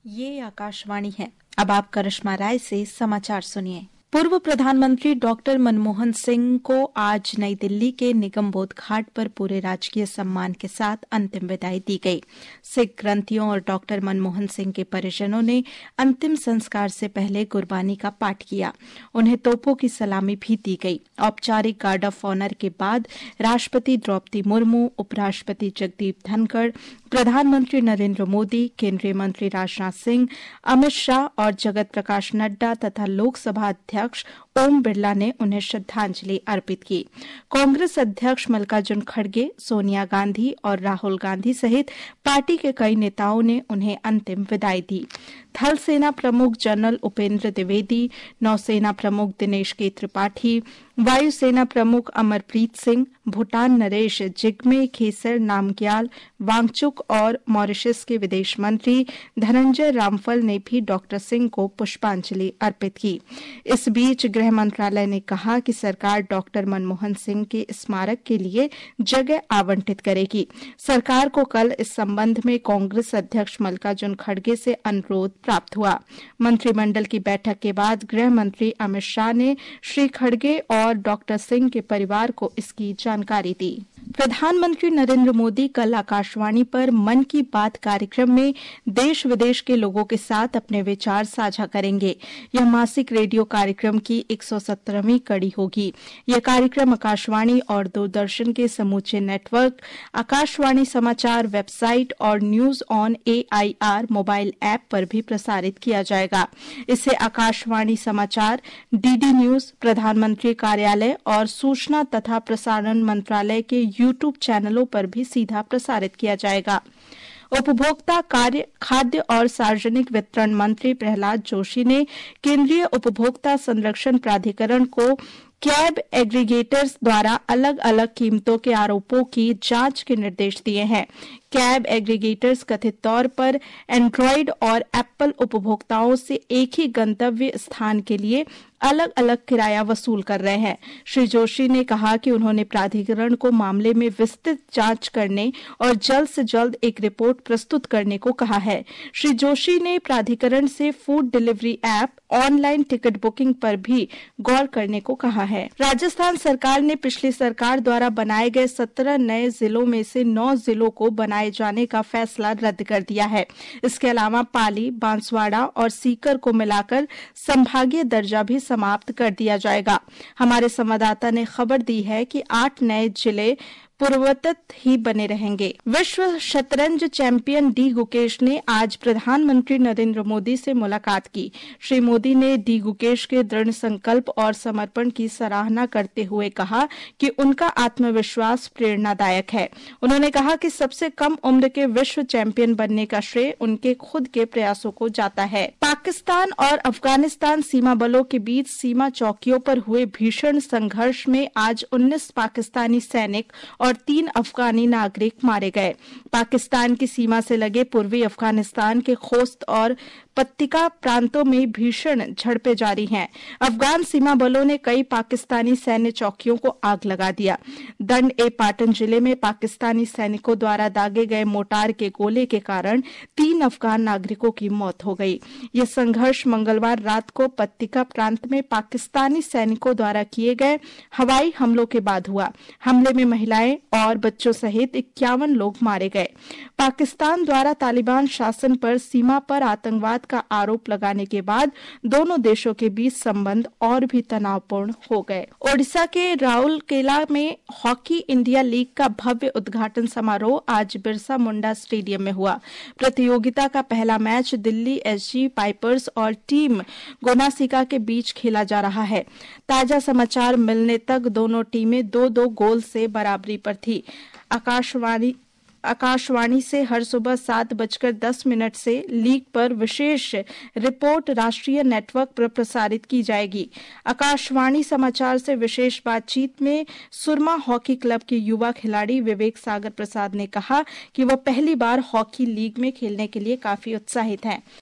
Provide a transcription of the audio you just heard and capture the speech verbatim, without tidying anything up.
ये आकाशवाणी है। अब आप करिश्मा राय से समाचार सुनिए। पूर्व प्रधानमंत्री डॉक्टर मनमोहन सिंह को आज नई दिल्ली के निगमबोध घाट पर पूरे राजकीय सम्मान के साथ अंतिम विदाई दी गई। सिख ग्रंथियों और डॉक्टर मनमोहन सिंह के परिजनों ने अंतिम संस्कार से पहले गुरबानी का पाठ किया। उन्हें तोपों की सलामी भी दी गई। औपचारिक गार्ड ऑफ ऑनर के बाद राष्ट्रपति द्रौपदी मुर्मू, उपराष्ट्रपति जगदीप धनखड़, प्रधानमंत्री नरेंद्र मोदी, केंद्रीय मंत्री राजनाथ सिंह, अमित शाह और जगत प्रकाश नड्डा तथा लोकसभा अध्यक्ष ओम बिरला ने उन्हें श्रद्धांजलि अर्पित की। कांग्रेस अध्यक्ष मल्लिकार्जुन खड़गे, सोनिया गांधी और राहुल गांधी सहित पार्टी के कई नेताओं ने उन्हें अंतिम विदाई दी। थल सेना प्रमुख जनरल उपेंद्र द्विवेदी, नौसेना प्रमुख दिनेश के त्रिपाठी, वायुसेना प्रमुख अमरप्रीत सिंह, भूटान नरेश जिग्मे खेसर नामग्याल वांगचुक और मॉरिशस के विदेश मंत्री धनंजय रामफल ने भी डॉक्टर सिंह को पुष्पांजलि अर्पित की। इस बीच गृह मंत्रालय ने कहा कि सरकार डॉक्टर मनमोहन सिंह के स्मारक के लिए जगह आवंटित करेगी। सरकार को कल इस संबंध में कांग्रेस अध्यक्ष मल्लिकार्जुन खड़गे से अनुरोध प्राप्त हुआ। मंत्रिमंडल की बैठक के बाद गृह मंत्री अमित शाह ने श्री खड़गे और डॉक्टर सिंह के परिवार को इसकी जानकारी दी। प्रधानमंत्री नरेंद्र मोदी कल आकाशवाणी पर मन की बात कार्यक्रम में देश विदेश के लोगों के साथ अपने विचार साझा करेंगे। यह मासिक रेडियो कार्यक्रम की एक सौ सत्रहवीं कड़ी होगी। यह कार्यक्रम आकाशवाणी और दूरदर्शन के समूचे नेटवर्क, आकाशवाणी समाचार वेबसाइट और news on A I R mobile app पर भी प्रसारित किया जाएगा। इसे आकाशवाणी समाचार, डीडी न्यूज, प्रधानमंत्री कार्यालय और सूचना तथा प्रसारण मंत्रालय के यूट्यूब चैनलों पर भी सीधा प्रसारित किया जाएगा। उपभोक्ता कार्य, खाद्य और सार्वजनिक वितरण मंत्री प्रहलाद जोशी ने केंद्रीय उपभोक्ता संरक्षण प्राधिकरण को कैब एग्रीगेटर्स द्वारा अलग अलग कीमतों के आरोपों की जांच के निर्देश दिए हैं। कैब एग्रीगेटर्स कथित तौर पर एंड्रॉयड और एप्पल उपभोक्ताओं से एक ही गंतव्य स्थान के लिए अलग अलग किराया वसूल कर रहे हैं। श्री जोशी ने कहा कि उन्होंने प्राधिकरण को मामले में विस्तृत जांच करने और जल्द से जल्द एक रिपोर्ट प्रस्तुत करने को कहा है। श्री जोशी ने प्राधिकरण से food delivery app, online ticket booking पर भी गौर करने को कहा है। राजस्थान सरकार ने पिछली सरकार द्वारा बनाए गए सत्रह नए जिलों में से नौ जिलों को बनाए जाने का फैसला रद्द कर दिया है। इसके अलावा पाली, बांसवाड़ा और सीकर को मिलाकर संभागीय दर्जा भी समाप्त कर दिया जाएगा। हमारे संवाददाता ने खबर दी है कि आठ नए जिले पूर्ववत ही बने रहेंगे। विश्व शतरंज चैंपियन डी गुकेश ने आज प्रधानमंत्री नरेंद्र मोदी से मुलाकात की। श्री मोदी ने डी गुकेश के दृढ़ संकल्प और समर्पण की सराहना करते हुए कहा कि उनका आत्मविश्वास प्रेरणादायक है। उन्होंने कहा कि सबसे कम उम्र के विश्व चैंपियन बनने का श्रेय उनके खुद के प्रयासों को जाता है। पाकिस्तान और अफगानिस्तान सीमा बलों के बीच सीमा चौकियों पर हुए भीषण संघर्ष में आज उन्नीस पाकिस्तानी सैनिक और तीन अफगानी नागरिक मारे गए। पाकिस्तान की सीमा से लगे पूर्वी अफगानिस्तान के खोस्त और पत्तिका प्रांतों में भीषण झड़पें जारी हैं। अफगान सीमा बलों ने कई पाकिस्तानी सैन्य चौकियों को आग लगा दिया। दंड ए पाटन जिले में पाकिस्तानी सैनिकों द्वारा दागे गए मोर्टार के गोले के कारण तीन अफगान नागरिकों की मौत हो गई। यह संघर्ष मंगलवार रात को पत्तिका प्रांत में पाकिस्तानी सैनिकों द्वारा किए गए हवाई हमलों के बाद हुआ। हमले में महिलाएं और बच्चों सहित इक्यावन लोग मारे गए। पाकिस्तान द्वारा तालिबान शासन पर सीमा पर आतंकवाद का आरोप लगाने के बाद दोनों देशों के बीच संबंध और भी तनावपूर्ण हो गए। ओडिशा के राउरकेला में हॉकी इंडिया लीग का भव्य उद्घाटन समारोह आज बिरसा मुंडा स्टेडियम में हुआ। प्रतियोगिता का पहला मैच दिल्ली एसजी पाइपर्स और टीम गोनासिका के बीच खेला जा रहा है। ताजा समाचार मिलने तक दोनों टीमें दो दो गोल से बराबरी पर थी। आकाशवाणी आकाशवाणी से हर सुबह सात बजकर दस मिनट से लीग पर विशेष रिपोर्ट राष्ट्रीय नेटवर्क पर प्रसारित की जाएगी। आकाशवाणी समाचार से विशेष बातचीत में सुरमा हॉकी क्लब के युवा खिलाड़ी विवेक सागर प्रसाद ने कहा कि वह पहली बार हॉकी लीग में खेलने के लिए काफी उत्साहित हैं।